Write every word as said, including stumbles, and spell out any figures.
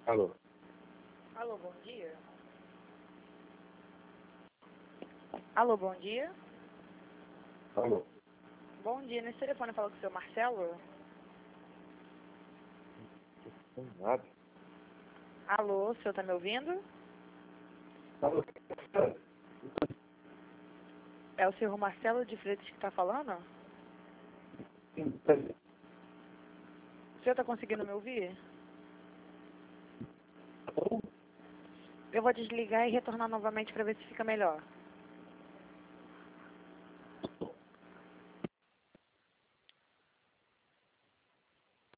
Alô? Alô, bom dia. Alô, bom dia. Alô? Bom dia, nesse telefone fala com o seu Marcelo? Nada. Alô, o senhor tá me ouvindo? Alô? É o senhor Marcelo de Freitas que tá falando? O senhor tá conseguindo me ouvir? Eu vou desligar e retornar novamente para ver se fica melhor.